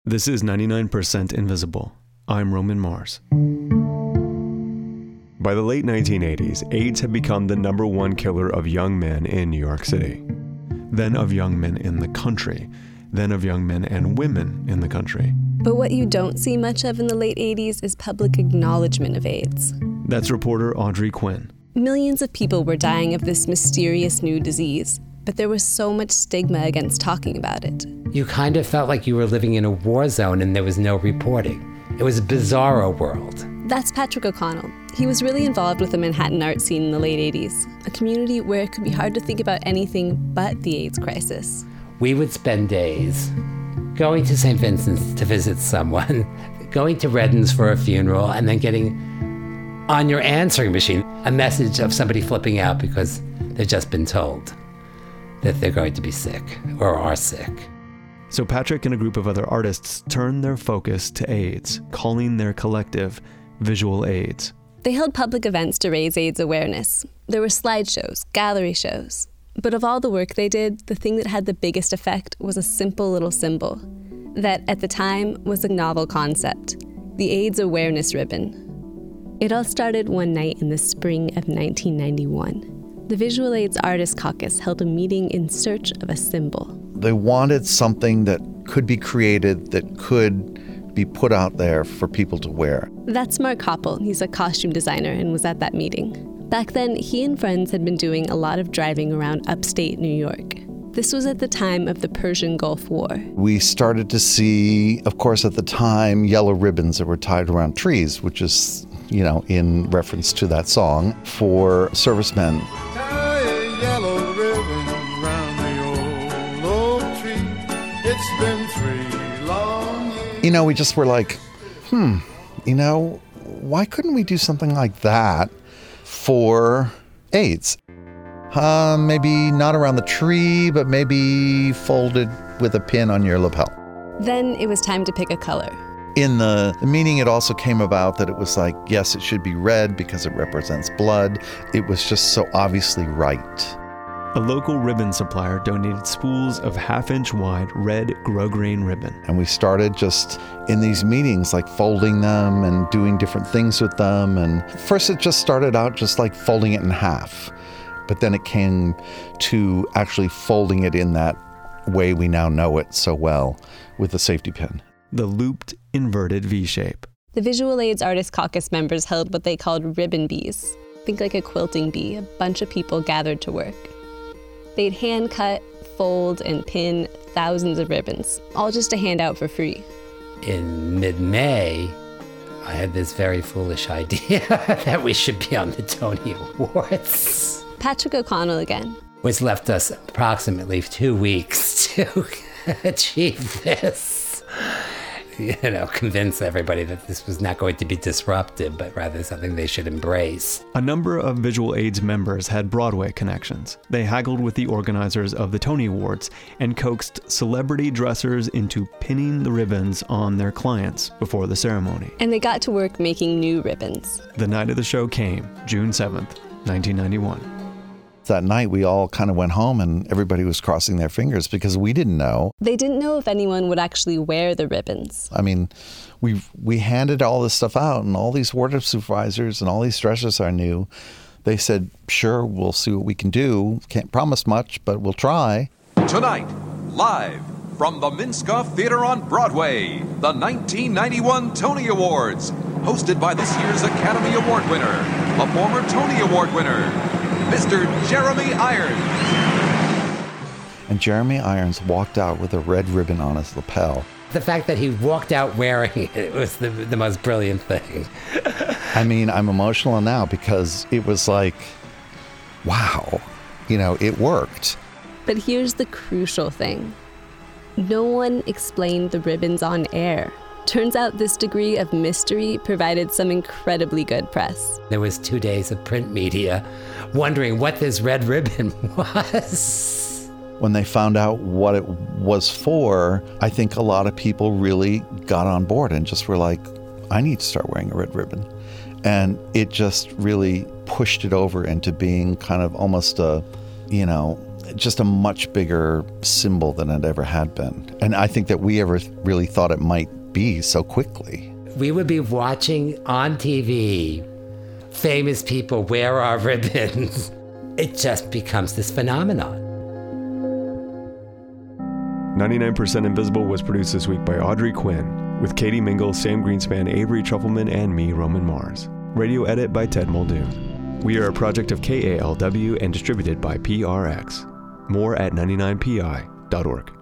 This is 99% Invisible. I'm Roman Mars. By the late 1980s, AIDS had become the number one killer of young men in New York City. Then of young men in the country. Then of young men and women in the country. But what you don't see much of in the late 80s is public acknowledgement of AIDS. That's reporter Audrey Quinn. Millions of people were dying of this mysterious new disease, but there was so much stigma against talking about it. You kind of felt like you were living in a war zone and there was no reporting. It was a bizarro world. That's Patrick O'Connell. He was really involved with the Manhattan art scene in the late 80s, a community where it could be hard to think about anything but the AIDS crisis. We would spend days going to St. Vincent's to visit someone, going to Redden's for a funeral, and then getting on your answering machine a message of somebody flipping out because they've just been told that they're going to be sick or are sick. So Patrick and a group of other artists turned their focus to AIDS, calling their collective Visual AIDS. They held public events to raise AIDS awareness. There were slideshows, gallery shows. But of all the work they did, the thing that had the biggest effect was a simple little symbol that, at the time, was a novel concept, the AIDS awareness ribbon. It all started one night in the spring of 1991. The Visual AIDS Artists Caucus held a meeting in search of a symbol. They wanted something that could be created, that could be put out there for people to wear. That's Mark Koppel. He's a costume designer and was at that meeting. Back then, he and friends had been doing a lot of driving around upstate New York. This was at the time of the Persian Gulf War. We started to see, of course, at the time, yellow ribbons that were tied around trees, which is, in reference to that song, for servicemen. Tie a yellow ribbon around the old oak tree. It's been 3 long years. We just were like, why couldn't we do something like that for AIDS? Maybe not around the tree, but maybe folded with a pin on your lapel. Then it was time to pick a color. In the meeting, it also came about that it was like, yes, it should be red because it represents blood. It was just so obviously right. A local ribbon supplier donated spools of half-inch wide red grosgrain ribbon. And we started just in these meetings, like folding them and doing different things with them. And first it just started out just like folding it in half. But then it came to actually folding it in that way we now know it so well, with a safety pin. The looped, inverted V-shape. The Visual AIDS Artists Caucus members held what they called ribbon bees. Think like a quilting bee, a bunch of people gathered to work. They'd hand cut, fold, and pin thousands of ribbons, all just to hand out for free. In mid-May, I had this very foolish idea that we should be on the Tony Awards. Patrick O'Connell again. Which left us approximately 2 weeks to achieve this. Convince everybody that this was not going to be disruptive, but rather something they should embrace. A number of Visual AIDS members had Broadway connections. They haggled with the organizers of the Tony Awards and coaxed celebrity dressers into pinning the ribbons on their clients before the ceremony. And they got to work making new ribbons. The night of the show came, June 7th, 1991. That night, we all kind of went home and everybody was crossing their fingers because we didn't know. They didn't know if anyone would actually wear the ribbons. I mean, we handed all this stuff out, and all these wardrobe supervisors and all these dressers I knew, they said, sure, we'll see what we can do. Can't promise much, but we'll try. Tonight, live from the Minskoff Theater on Broadway, the 1991 Tony Awards, hosted by this year's Academy Award winner, a former Tony Award winner, Mr. Jeremy Irons. And Jeremy Irons walked out with a red ribbon on his lapel. The fact that he walked out wearing it was the most brilliant thing. I mean, I'm emotional now because it was like, wow, it worked. But here's the crucial thing. No one explained the ribbons on air. Turns out this degree of mystery provided some incredibly good press. There was 2 days of print media wondering what this red ribbon was. When they found out what it was for, I think a lot of people really got on board and just were like, I need to start wearing a red ribbon. And it just really pushed it over into being kind of almost a, just a much bigger symbol than it ever had been. And I think that we ever really thought it might be so quickly. We would be watching on TV famous people wear our ribbons. It just becomes this phenomenon. 99% Invisible was produced this week by Audrey Quinn, with Katie Mingle, Sam Greenspan, Avery Trufelman, and me, Roman Mars. Radio edit by Ted Muldoon. We are a project of KALW and distributed by PRX. More at 99pi.org.